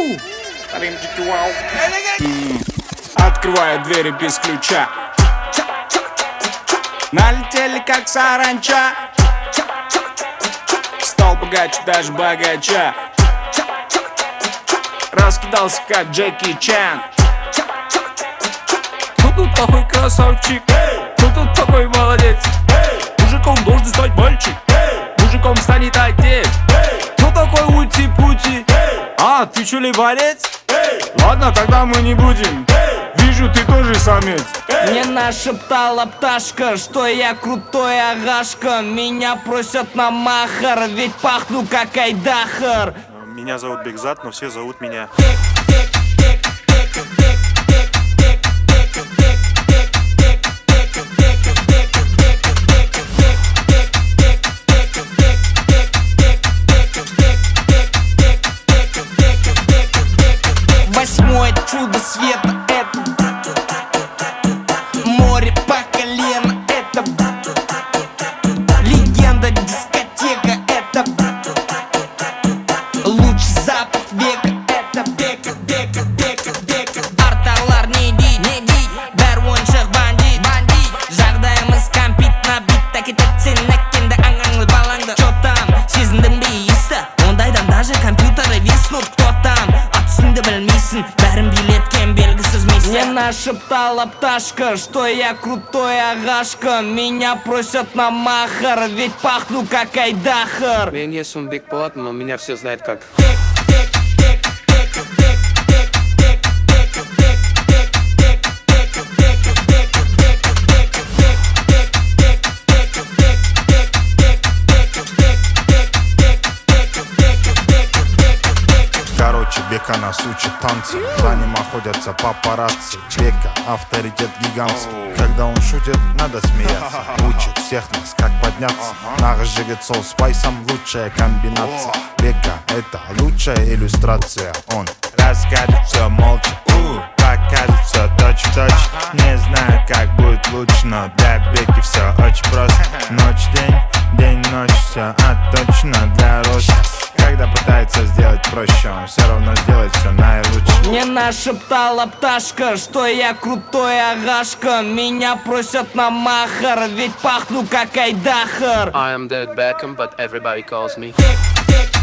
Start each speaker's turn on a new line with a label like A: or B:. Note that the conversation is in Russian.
A: Открываю двери без ключа. Налетели как саранча. Стал богаче даже богача. Раскидался как Джеки Чан. Кто тут такой красавчик? Кто тут такой молодец? Мужиком должен стать мальчик. Мужиком станет отец. Кто такой ути-пути? А, ты чё, либорец? Ладно, тогда мы не будем. Вижу, ты тоже самец.
B: Мне нашептала пташка, что я крутой агашка. Меня просят на махар, ведь пахну как Айдахар.
C: Меня зовут Бекзат, но все зовут меня
B: Восьмое чудо света — это море по колено, это легенда дискотека, это лучший запах века, это бека, бека, бека, бека. Арталар не ди, бәр ойыншық бандит. Жағдайымыз компит на бит, так сен әккенді аңаңлы балаңды. Чё там, сезіндім бе иісті, ондайдан даже компьютеры виснут. Кто там, атысыңды білмейсің, бәрін билеткен белгісіз миссия. Мне нашептала пташка, что я крутой агашка. Меня просят на махар, ведь пахну как Айдахар.
D: Мен есімім Бек болатын, но меня все знают как
E: Короче, Бека нас учит танцы. За ним охотятся папарацци. Бека — авторитет гигантский. Когда он шутит, надо смеяться. Учит всех нас, как подняться. Наш жигет сол спайсом — лучшая комбинация. Бека — это лучшая иллюстрация. Он расскажет все молча, покажет все точь-в-точь. Не знаю, как будет лучше, но для Беки все очень просто. Ночь-день, день-ночь, все точно для роста. Когда пытается сделать проще, он все равно сделает все наилучше.
B: Мне нашептала пташка, что я крутой агашка. Меня просят на махар, ведь пахну как Айдахар.
D: I am David Beckham, but everybody calls me